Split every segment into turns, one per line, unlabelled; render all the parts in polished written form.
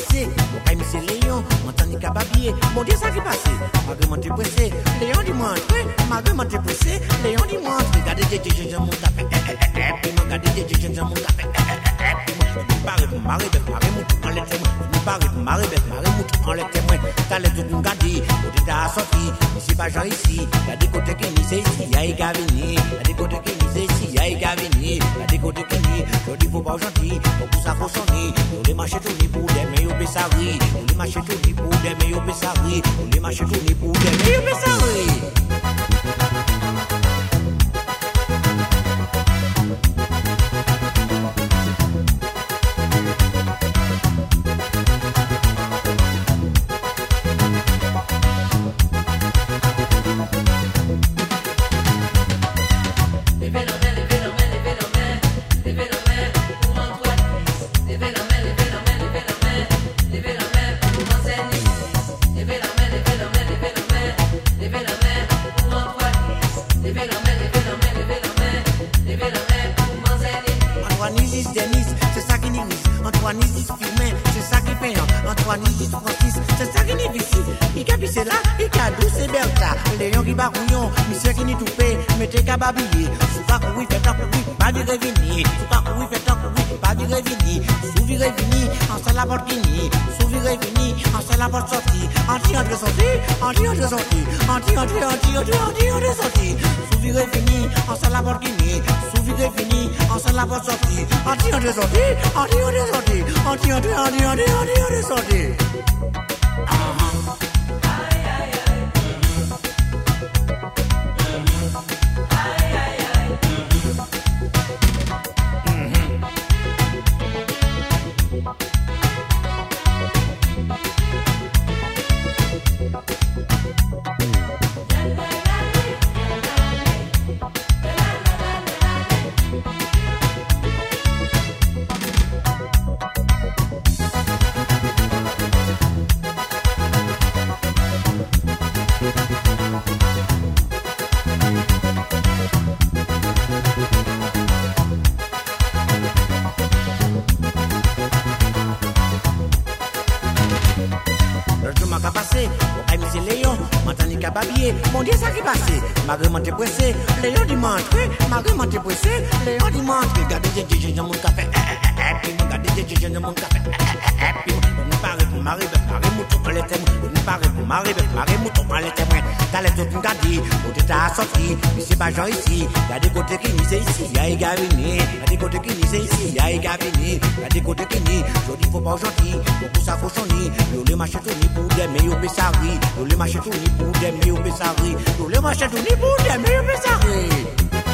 passé, on a mis ses léons, on t'en est cababier. Mon Dieu, ça qui passé, malgré t'es pressé. Léon dit moi entrer, malgré t'es pressé. Léon dit moi entrer, regardez j'ai mon café. Puis moi regardez j'ai mon café. Paré pour marrer bête, marrer mouton en les témoins. Paré pour marrer bête, marrer mouton en les témoins. T'as les tout gardé, côté t'as sorti. Ici pas genre ici, y'a des côtés qui n'y c'est ici, y'a des gavini. Y'a des côtés qui n'y c'est ici, y'a des gavini. Y'a des côtés qui n'y, je dis faut pas gentil, faut que ça faut sonner. Nous les marchés tournés pour des meilleurs bessaris. Nous les marchés tournés pour des meilleurs bessaris. Nous les marchés tournés pour des meilleurs bessaris. Babiller, sous pas courir, fait tant courir, pas de revenir, sous pas courir, fait tant courir, pas de revenir, sous vi revenir, en salle la porte qui sous vi revenir, en salle la porte sortie, anti-entrée sortie, anti-entrée sortie, anti-entrée, anti-entrée sortie, sous vi revenir, en salle la porte qui sous vi revenir, en salle la porte sortie, anti-entrée sortie, anti-entrée sortie, anti-entrée, anti-entrée sortie. Mon Dieu, ça qui passé, malgré t'es pressé. Léon dit m'entrer, malgré t'es pressé. Léon dit m'entrer, regardez j'ai mon café. Puis moi regardez j'ai mon café. Puis moi paré pour marrer bête, marrer mouton en les témoins. Paré pour marrer bête, marrer mouton en les témoins. T'as les tout gardé, côté t'as sorti. Ici pas genre ici, y'a des côtés qui n'y c'est ici, y'a des gavini. Y'a des côtés qui n'y c'est ici, y'a des gavini. Y'a des côtés qui n'y, je dis faut pas gentil, faut que ça faut sonner. Yo les marchés tournés pour des meilleurs bessaris. Yo les marchés tournés pour des meilleurs bessaris. Yo les marchés tournés pour des meilleurs bessaris.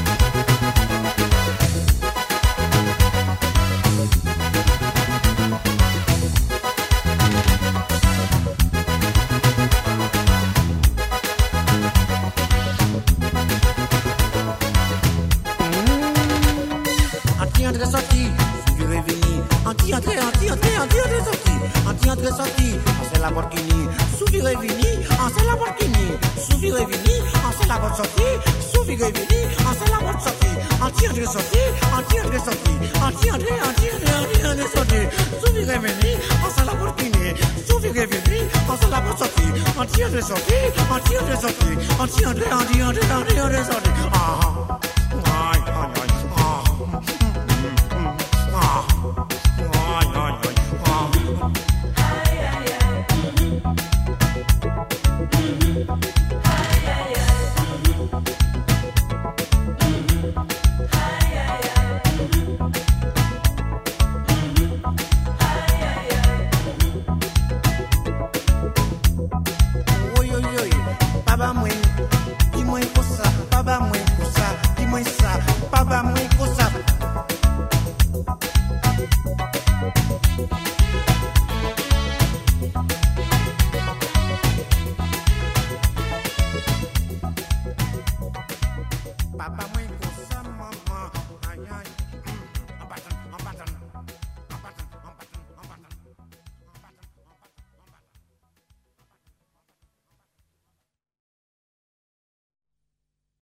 Anti-entrée sortie, sous revenir. Anti-entrée sortie. Anti-entrée sortie, en c'est la porte qui nie. Sous revenir, en c'est la porte qui nie. Sous revenir, en c'est la porte sortie. Sous revenir, en c'est la porte sortie. Anti-entrée sortie, anti-entrée sortie. Anti-entrée sortie. Sous revenir, en c'est la porte qui nie. Sous revenir, en c'est la porte sortie. Anti-entrée sortie, anti-entrée sortie. Anti-entrée sortie. Ah.